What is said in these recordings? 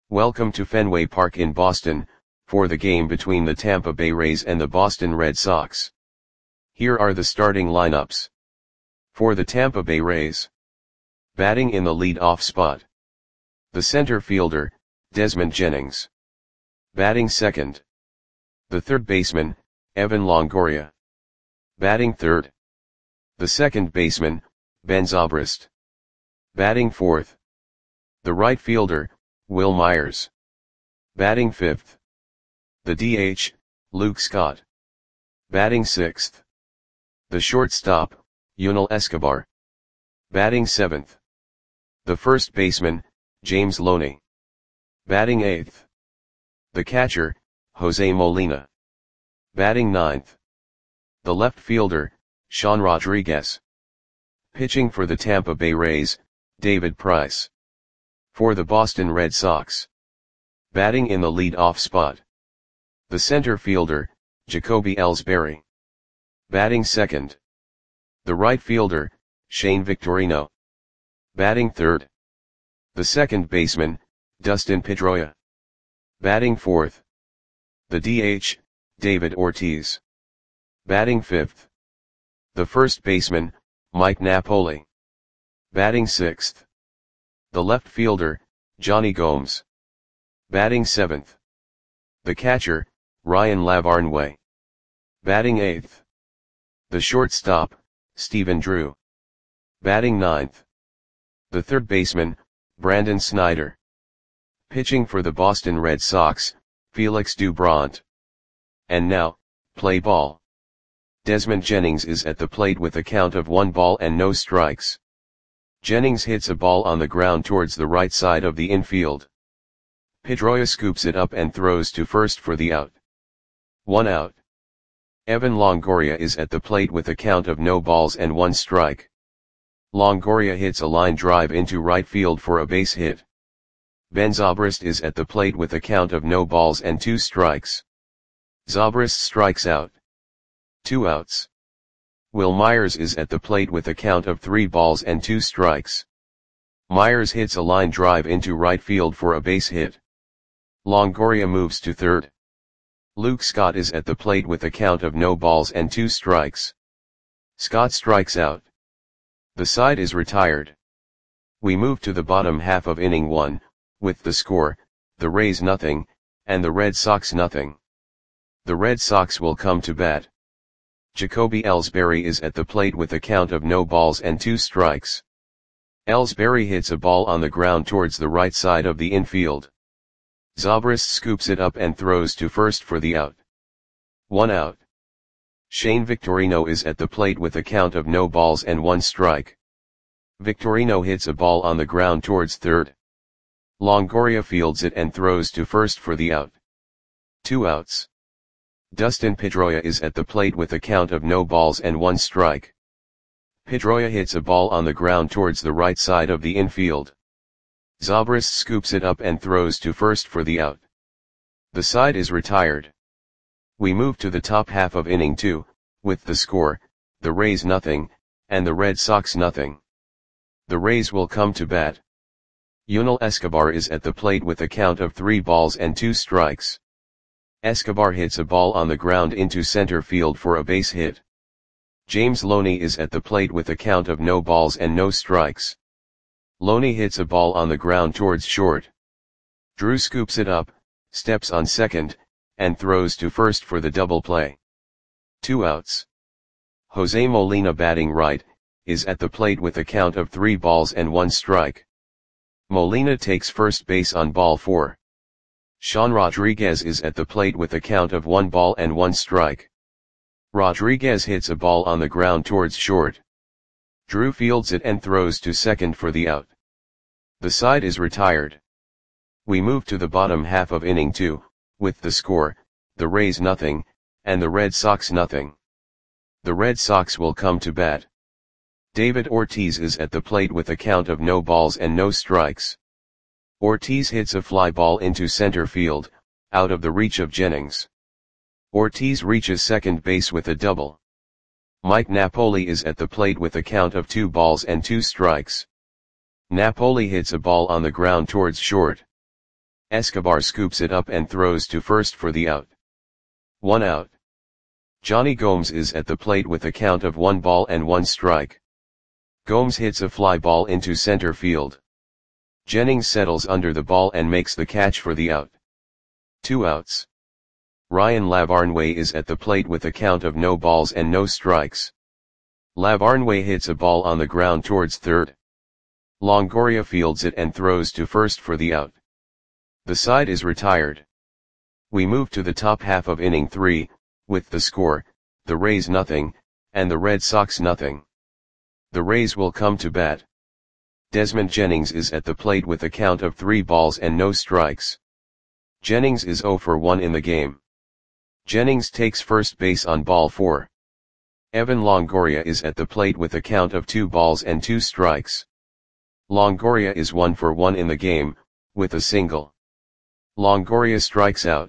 Welcome to Fenway Park in Boston, for the game between the Tampa Bay Rays and the Boston Red Sox. Here are the starting lineups. For the Tampa Bay Rays. Batting in the lead-off spot. The center fielder, Desmond Jennings. Batting second. The third baseman, Evan Longoria. Batting third. The second baseman, Ben Zobrist. Batting fourth. The right fielder, Wil Myers. Batting fifth. The DH, Luke Scott. Batting sixth. The shortstop, Yunel Escobar. Batting seventh. The first baseman, James Loney. Batting eighth. The catcher, Jose Molina. Batting ninth. The left fielder, Sean Rodriguez. Pitching for the Tampa Bay Rays, David Price. For the Boston Red Sox. Batting in the lead-off spot. The center fielder, Jacoby Ellsbury. Batting second. The right fielder, Shane Victorino. Batting third. The second baseman, Dustin Pedroia. Batting fourth. The DH, David Ortiz. Batting fifth. The first baseman, Mike Napoli. Batting sixth. The left fielder, Johnny Gomes. Batting seventh. The catcher, Ryan Lavarnway. Batting eighth. The shortstop, Stephen Drew. Batting ninth. The third baseman, Brandon Snyder. Pitching for the Boston Red Sox, Felix Doubront. And now, play ball. Desmond Jennings is at the plate with a count of 1 ball and no strikes. Jennings hits a ball on the ground towards the right side of the infield. Pedroia scoops it up and throws to first for the out. 1 out. Evan Longoria is at the plate with a count of no balls and 1 strike. Longoria hits a line drive into right field for a base hit. Ben Zobrist is at the plate with a count of no balls and 2 strikes. Zobrist strikes out. 2 outs. Wil Myers is at the plate with a count of 3 balls and 2 strikes. Myers hits a line drive into right field for a base hit. Longoria moves to third. Luke Scott is at the plate with a count of no balls and 2 strikes. Scott strikes out. The side is retired. We move to the bottom half of inning 1, with the score, the Rays nothing, and the Red Sox nothing. The Red Sox will come to bat. Jacoby Ellsbury is at the plate with a count of no balls and 2 strikes. Ellsbury hits a ball on the ground towards the right side of the infield. Zobrist scoops it up and throws to first for the out. 1 out. Shane Victorino is at the plate with a count of no balls and 1 strike. Victorino hits a ball on the ground towards third. Longoria fields it and throws to first for the out. 2 outs. Dustin Pedroia is at the plate with a count of no balls and 1 strike. Pedroia hits a ball on the ground towards the right side of the infield. Zobrist scoops it up and throws to first for the out. The side is retired. We move to the top half of inning 2, with the score, the Rays nothing, and the Red Sox nothing. The Rays will come to bat. Yunel Escobar is at the plate with a count of 3 balls and 2 strikes. Escobar hits a ball on the ground into center field for a base hit. James Loney is at the plate with a count of no balls and no strikes. Loney hits a ball on the ground towards short. Drew scoops it up, steps on second, and throws to first for the double play. 2 outs. Jose Molina batting right, is at the plate with a count of 3 balls and 1 strike. Molina takes first base on ball 4. Sean Rodriguez is at the plate with a count of 1 ball and 1 strike. Rodriguez hits a ball on the ground towards short. Drew fields it and throws to second for the out. The side is retired. We move to the bottom half of inning 2, with the score, the Rays nothing, and the Red Sox nothing. The Red Sox will come to bat. David Ortiz is at the plate with a count of no balls and no strikes. Ortiz hits a fly ball into center field, out of the reach of Jennings. Ortiz reaches second base with a double. Mike Napoli is at the plate with a count of 2 balls and 2 strikes. Napoli hits a ball on the ground towards short. Escobar scoops it up and throws to first for the out. 1 out. Johnny Gomes is at the plate with a count of 1 ball and 1 strike. Gomes hits a fly ball into center field. Jennings settles under the ball and makes the catch for the out. 2 outs. Ryan Lavarnway is at the plate with a count of no balls and no strikes. Lavarnway hits a ball on the ground towards third. Longoria fields it and throws to first for the out. The side is retired. We move to the top half of inning 3, with the score, the Rays nothing, and the Red Sox nothing. The Rays will come to bat. Desmond Jennings is at the plate with a count of 3 balls and no strikes. Jennings is 0 for 1 in the game. Jennings takes first base on ball 4. Evan Longoria is at the plate with a count of 2 balls and 2 strikes. Longoria is 1 for 1 in the game, with a single. Longoria strikes out.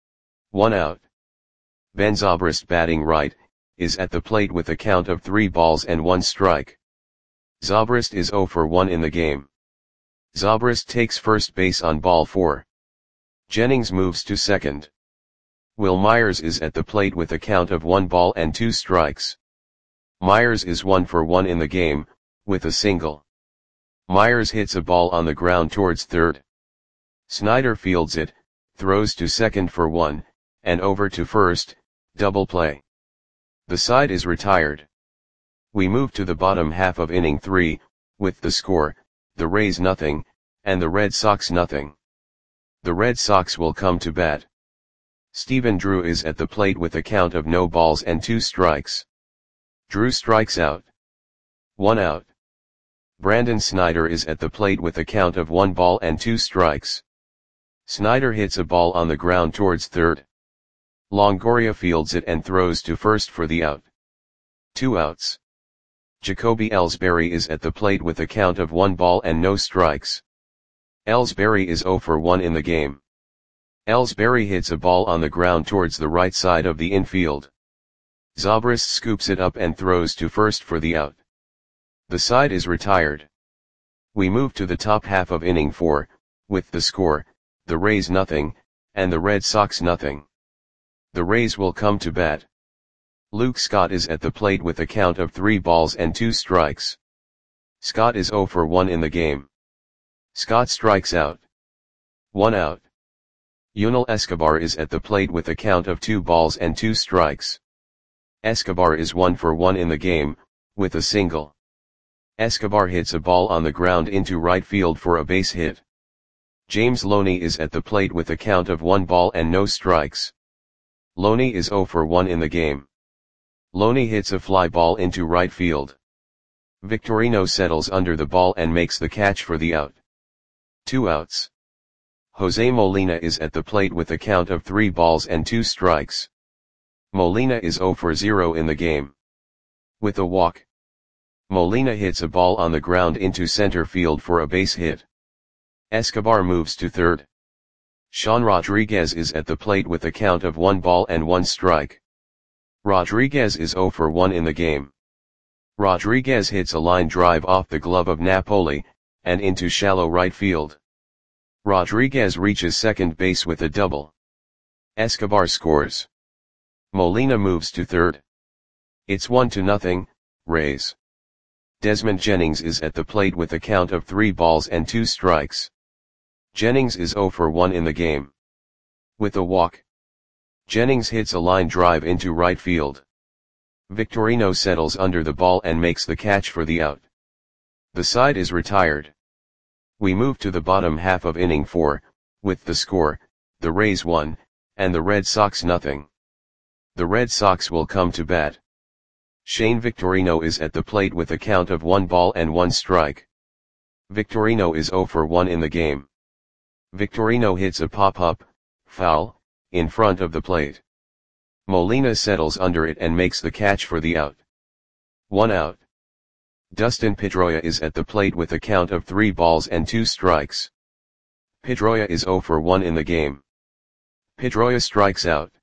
1 out. Ben Zobrist, batting right, is at the plate with a count of 3 balls and 1 strike. Zobrist is 0 for 1 in the game. Zobrist takes first base on ball 4. Jennings moves to second. Will Myers is at the plate with a count of 1 ball and 2 strikes. Myers is 1 for 1 in the game, with a single. Myers hits a ball on the ground towards third. Snyder fields it, throws to second for 1, and over to first, double play. The side is retired. We move to the bottom half of inning 3, with the score, the Rays nothing, and the Red Sox nothing. The Red Sox will come to bat. Stephen Drew is at the plate with a count of no balls and 2 strikes. Drew strikes out. 1 out. Brandon Snyder is at the plate with a count of 1 ball and 2 strikes. Snyder hits a ball on the ground towards third. Longoria fields it and throws to first for the out. 2 outs. Jacoby Ellsbury is at the plate with a count of 1 ball and no strikes. Ellsbury is 0 for 1 in the game. Ellsbury hits a ball on the ground towards the right side of the infield. Zobrist scoops it up and throws to first for the out. The side is retired. We move to the top half of inning 4, with the score, the Rays nothing, and the Red Sox nothing. The Rays will come to bat. Luke Scott is at the plate with a count of 3 balls and 2 strikes. Scott is 0 for 1 in the game. Scott strikes out. 1 out. Yunel Escobar is at the plate with a count of 2 balls and 2 strikes. Escobar is 1 for 1 in the game, with a single. Escobar hits a ball on the ground into right field for a base hit. James Loney is at the plate with a count of 1 ball and no strikes. Loney is 0 for 1 in the game. Loney hits a fly ball into right field. Victorino settles under the ball and makes the catch for the out. 2 outs. Jose Molina is at the plate with a count of 3 balls and 2 strikes. Molina is 0 for 0 in the game. With a walk. Molina hits a ball on the ground into center field for a base hit. Escobar moves to third. Sean Rodriguez is at the plate with a count of 1 ball and 1 strike. Rodriguez is 0 for 1 in the game. Rodriguez hits a line drive off the glove of Napoli, and into shallow right field. Rodriguez reaches second base with a double. Escobar scores. Molina moves to third. It's 1-0, Rays. Desmond Jennings is at the plate with a count of 3 balls and 2 strikes. Jennings is 0 for 1 in the game. With a walk. Jennings hits a line drive into right field. Victorino settles under the ball and makes the catch for the out. The side is retired. We move to the bottom half of inning 4, with the score, the Rays 1, and the Red Sox nothing. The Red Sox will come to bat. Shane Victorino is at the plate with a count of 1 ball and 1 strike. Victorino is 0 for 1 in the game. Victorino hits a pop-up, foul, in front of the plate. Molina settles under it and makes the catch for the out. 1 out. Dustin Pedroia is at the plate with a count of 3 balls and 2 strikes. Pedroia is 0 for 1 in the game. Pedroia strikes out.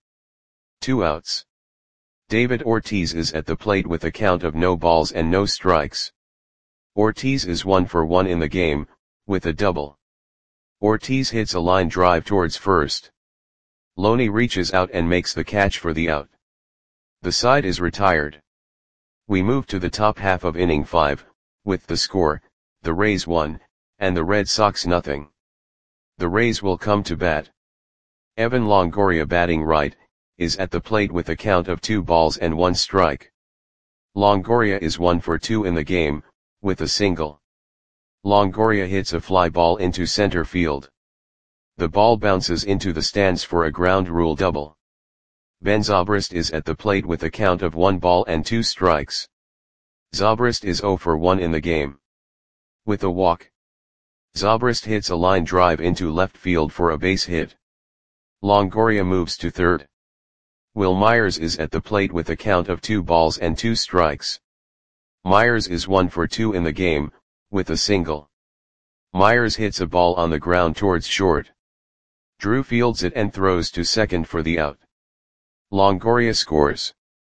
2 outs. David Ortiz is at the plate with a count of no balls and no strikes. Ortiz is 1 for 1 in the game, with a double. Ortiz hits a line drive towards first. Loney reaches out and makes the catch for the out. The side is retired. We move to the top half of inning 5, with the score, the Rays 1, and the Red Sox nothing. The Rays will come to bat. Evan Longoria, batting right, is at the plate with a count of 2 balls and 1 strike. Longoria is 1 for 2 in the game, with a single. Longoria hits a fly ball into center field. The ball bounces into the stands for a ground rule double. Ben Zobrist is at the plate with a count of 1 ball and 2 strikes. Zobrist is 0 for 1 in the game. With a walk, Zobrist hits a line drive into left field for a base hit. Longoria moves to third. Will Myers is at the plate with a count of 2 balls and 2 strikes. Myers is 1 for 2 in the game, with a single. Myers hits a ball on the ground towards short. Drew fields it and throws to second for the out. Longoria scores.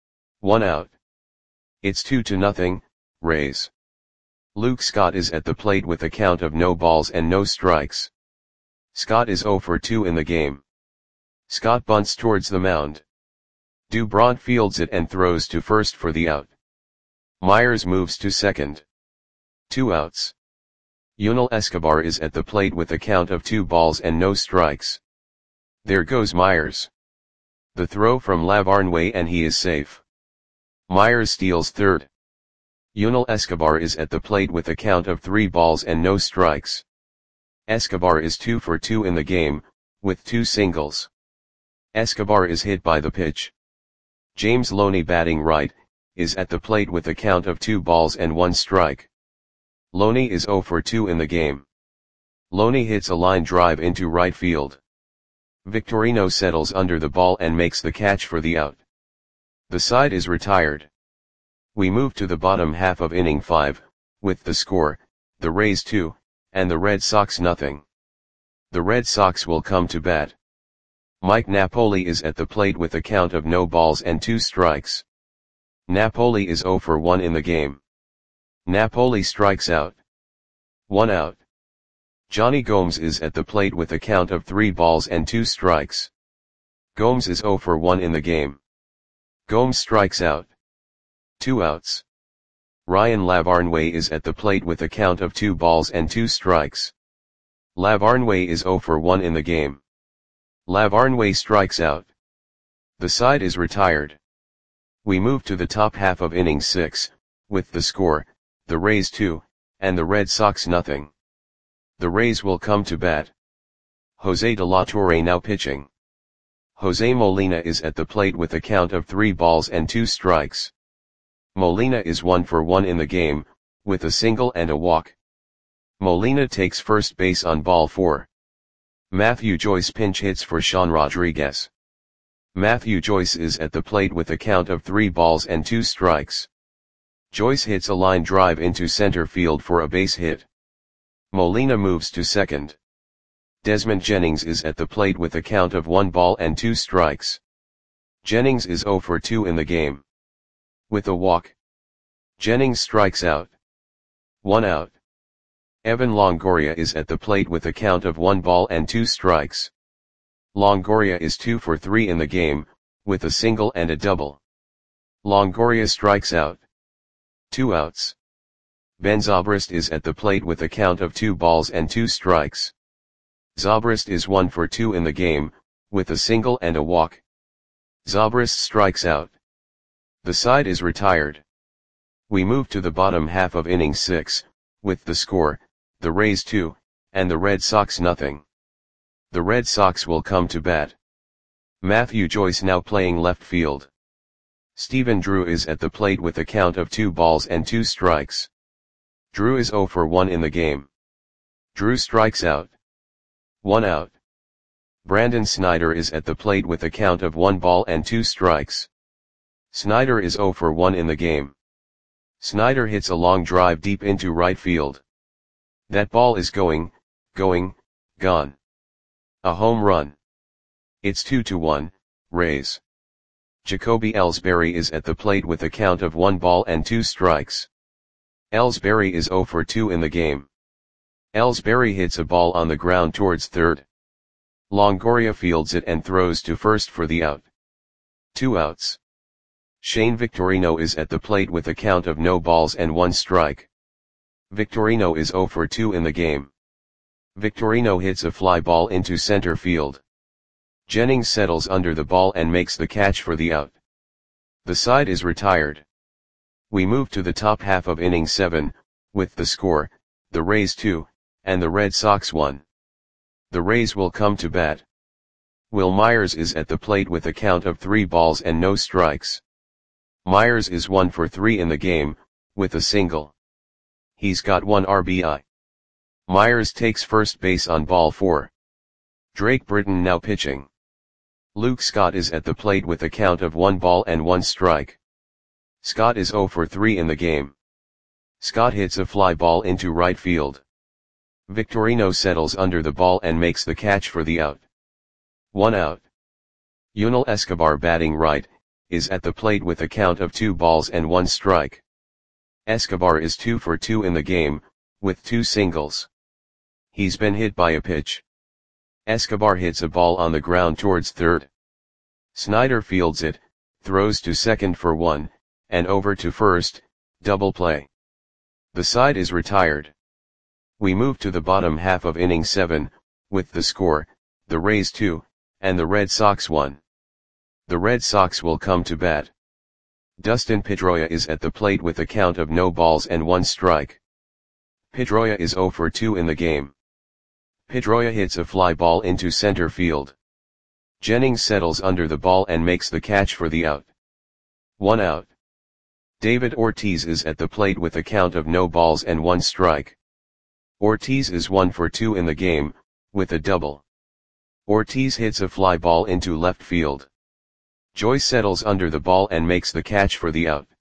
1 out. It's 2-0, Rays. Luke Scott is at the plate with a count of no balls and no strikes. Scott is 0 for 2 in the game. Scott bunts towards the mound. Dubron fields it and throws to first for the out. Myers moves to second. 2 outs. Yunel Escobar is at the plate with a count of 2 balls and no strikes. There goes Myers. The throw from Lavarnway and he is safe. Myers steals third. Yunel Escobar is at the plate with a count of 3 balls and no strikes. Escobar is 2 for 2 in the game, with 2 singles. Escobar is hit by the pitch. James Loney, batting right, is at the plate with a count of 2 balls and 1 strike. Loney is 0 for 2 in the game. Loney hits a line drive into right field. Victorino settles under the ball and makes the catch for the out. The side is retired. We move to the bottom half of inning 5, with the score, the Rays 2, and the Red Sox nothing. The Red Sox will come to bat. Mike Napoli is at the plate with a count of no balls and 2 strikes. Napoli is 0 for 1 in the game. Napoli strikes out. 1 out. Johnny Gomes is at the plate with a count of 3 balls and 2 strikes. Gomes is 0 for 1 in the game. Gomes strikes out. 2 outs. Ryan Lavarnway is at the plate with a count of 2 balls and 2 strikes. Lavarnway is 0 for 1 in the game. Lavarnway strikes out. The side is retired. We move to the top half of inning 6, with the score, the Rays 2, and the Red Sox nothing. The Rays will come to bat. Jose De La Torre now pitching. Jose Molina is at the plate with a count of 3 balls and 2 strikes. Molina is 1 for 1 in the game, with a single and a walk. Molina takes first base on ball 4. Matthew Joyce pinch hits for Sean Rodriguez. Matthew Joyce is at the plate with a count of 3 balls and 2 strikes. Joyce hits a line drive into center field for a base hit. Molina moves to second. Desmond Jennings is at the plate with a count of 1 ball and 2 strikes. Jennings is 0 for 2 in the game. With a walk, Jennings strikes out. 1 out. Evan Longoria is at the plate with a count of 1 ball and 2 strikes. Longoria is 2 for 3 in the game, with a single and a double. Longoria strikes out. 2 outs. Ben Zobrist is at the plate with a count of 2 balls and 2 strikes. Zobrist is 1 for 2 in the game, with a single and a walk. Zobrist strikes out. The side is retired. We move to the bottom half of inning 6, with the score, the Rays 2, and the Red Sox nothing. The Red Sox will come to bat. Matthew Joyce now playing left field. Stephen Drew is at the plate with a count of 2 balls and 2 strikes. Drew is 0 for 1 in the game. Drew strikes out. 1 out. Brandon Snyder is at the plate with a count of 1 ball and 2 strikes. Snyder is 0 for 1 in the game. Snyder hits a long drive deep into right field. That ball is gone. A home run. It's 2-1, Rays. Jacoby Ellsbury is at the plate with a count of 1 ball and 2 strikes. Ellsbury is 0 for 2 in the game. Ellsbury hits a ball on the ground towards third. Longoria fields it and throws to first for the out. 2 outs. Shane Victorino is at the plate with a count of no balls and 1 strike. Victorino is 0 for 2 in the game. Victorino hits a fly ball into center field. Jennings settles under the ball and makes the catch for the out. The side is retired. We move to the top half of inning 7, with the score, the Rays 2, and the Red Sox 1. The Rays will come to bat. Will Myers is at the plate with a count of 3 balls and no strikes. Myers is 1 for 3 in the game, with a single. He's got 1 RBI. Myers takes first base on ball 4. Drake Britton now pitching. Luke Scott is at the plate with a count of 1 ball and 1 strike. Scott is 0 for 3 in the game. Scott hits a fly ball into right field. Victorino settles under the ball and makes the catch for the out. 1 out. Yunel Escobar batting right, is at the plate with a count of 2 balls and 1 strike. Escobar is 2 for 2 in the game, with 2 singles. He's been hit by a pitch. Escobar hits a ball on the ground towards third. Snyder fields it, throws to second for 1, and over to first, double play. The side is retired. We move to the bottom half of inning 7, with the score, the Rays 2, and the Red Sox 1. The Red Sox will come to bat. Dustin Pedroia is at the plate with a count of no balls and 1 strike. Pedroia is 0 for 2 in the game. Pedroia hits a fly ball into center field. Jennings settles under the ball and makes the catch for the out. 1 out. David Ortiz is at the plate with a count of no balls and 1 strike. Ortiz is 1 for 2 in the game, with a double. Ortiz hits a fly ball into left field. Joyce settles under the ball and makes the catch for the out.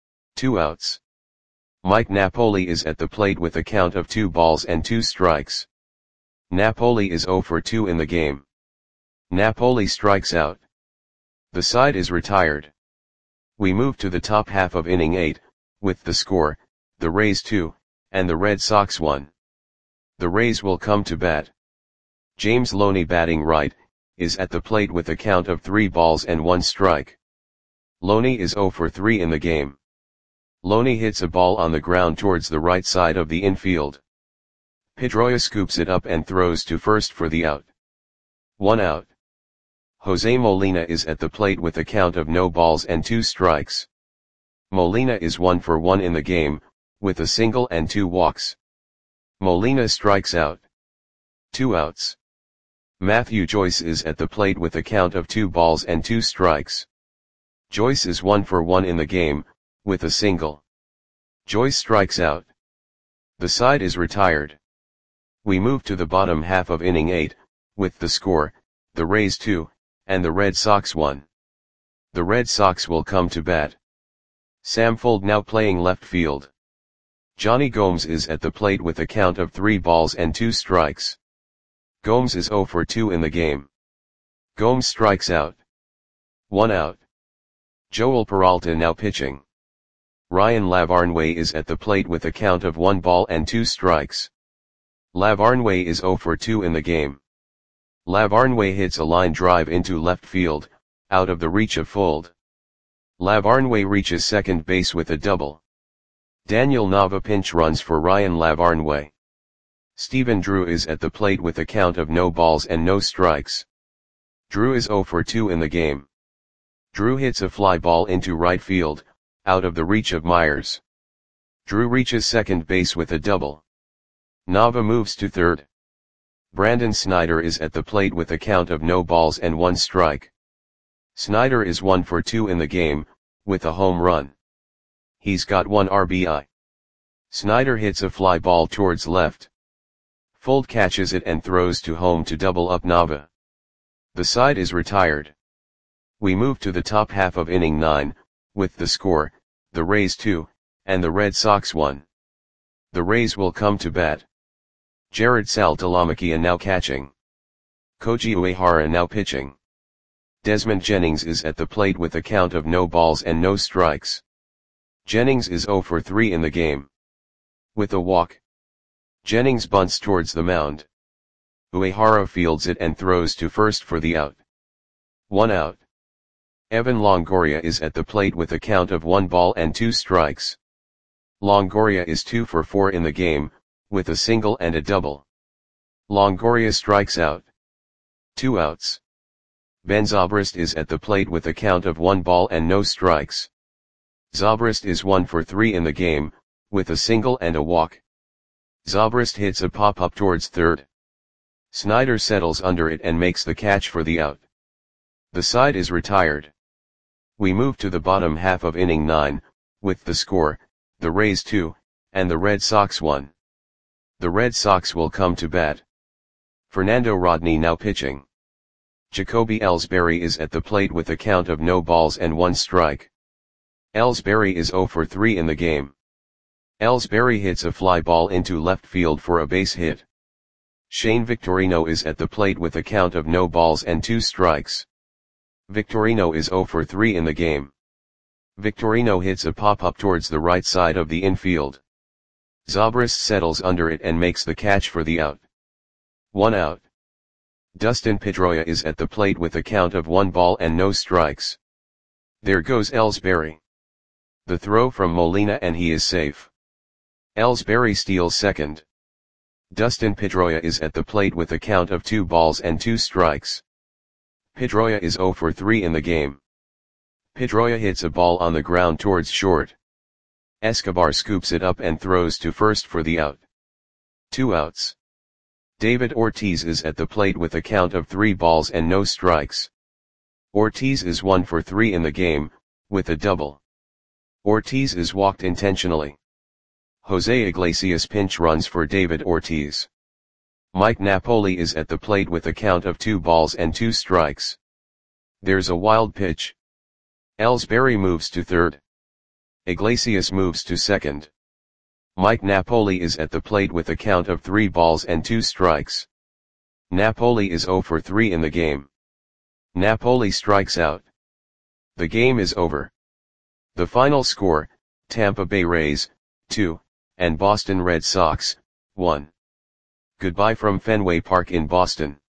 2 outs. Mike Napoli is at the plate with a count of 2 balls and 2 strikes. Napoli is 0 for 2 in the game. Napoli strikes out. The side is retired. We move to the top half of inning 8, with the score, the Rays 2, and the Red Sox 1. The Rays will come to bat. James Loney batting right, is at the plate with a count of 3 balls and 1 strike. Loney is 0 for 3 in the game. Loney hits a ball on the ground towards the right side of the infield. Pedroia scoops it up and throws to first for the out. 1 out. Jose Molina is at the plate with a count of no balls and 2 strikes. Molina is 1 for 1 in the game, with a single and 2 walks. Molina strikes out. 2 outs. Matthew Joyce is at the plate with a count of 2 balls and 2 strikes. Joyce is 1 for 1 in the game, with a single. Joyce strikes out. The side is retired. We move to the bottom half of inning 8, with the score, the Rays 2, and the Red Sox 1. The Red Sox will come to bat. Sam Fuld now playing left field. Johnny Gomes is at the plate with a count of 3 balls and 2 strikes. Gomes is 0 for 2 in the game. Gomes strikes out. 1 out. Joel Peralta now pitching. Ryan Lavarnway is at the plate with a count of 1 ball and 2 strikes. Lavarnway is 0 for 2 in the game. Lavarnway hits a line drive into left field, out of the reach of Fuld. Lavarnway reaches second base with a double. Daniel Nava pinch runs for Ryan Lavarnway. Stephen Drew is at the plate with a count of no balls and no strikes. Drew is 0 for 2 in the game. Drew hits a fly ball into right field, out of the reach of Myers. Drew reaches second base with a double. Nava moves to third. Brandon Snyder is at the plate with a count of no balls and 1 strike. Snyder is 1 for 2 in the game, with a home run. He's got 1 RBI. Snyder hits a fly ball towards left. Fuld catches it and throws to home to double up Nava. The side is retired. We move to the top half of inning 9, with the score, the Rays 2, and the Red Sox 1. The Rays will come to bat. Jared Saltalamacchia now catching. Koji Uehara now pitching. Desmond Jennings is at the plate with a count of no balls and no strikes. Jennings is 0 for 3 in the game. With a walk. Jennings bunts towards the mound. Uehara fields it and throws to first for the out. 1 out. Evan Longoria is at the plate with a count of 1 ball and 2 strikes. Longoria is 2 for 4 in the game, with a single and a double. Longoria strikes out. 2 outs. Ben Zobrist is at the plate with a count of 1 ball and no strikes. Zobrist is 1 for 3 in the game, with a single and a walk. Zobrist hits a pop-up towards third. Snyder settles under it and makes the catch for the out. The side is retired. We move to the bottom half of inning 9, with the score, the Rays 2, and the Red Sox 1. The Red Sox will come to bat. Fernando Rodney now pitching. Jacoby Ellsbury is at the plate with a count of no balls and 1 strike. Ellsbury is 0 for 3 in the game. Ellsbury hits a fly ball into left field for a base hit. Shane Victorino is at the plate with a count of no balls and 2 strikes. Victorino is 0 for 3 in the game. Victorino hits a pop-up towards the right side of the infield. Zobrist settles under it and makes the catch for the out. 1 out. Dustin Pedroia is at the plate with a count of 1 ball and no strikes. There goes Ellsbury. The throw from Molina and he is safe. Ellsbury steals second. Dustin Pedroia is at the plate with a count of 2 balls and 2 strikes. Pedroia is 0 for 3 in the game. Pedroia hits a ball on the ground towards short. Escobar scoops it up and throws to first for the out. 2 outs. David Ortiz is at the plate with a count of 3 balls and no strikes. Ortiz is 1 for 3 in the game, with a double. Ortiz is walked intentionally. Jose Iglesias pinch runs for David Ortiz. Mike Napoli is at the plate with a count of 2 balls and 2 strikes. There's a wild pitch. Ellsbury moves to third. Iglesias moves to second. Mike Napoli is at the plate with a count of 3 balls and 2 strikes. Napoli is 0 for 3 in the game. Napoli strikes out. The game is over. The final score, Tampa Bay Rays, 2, and Boston Red Sox, 1. Goodbye from Fenway Park in Boston.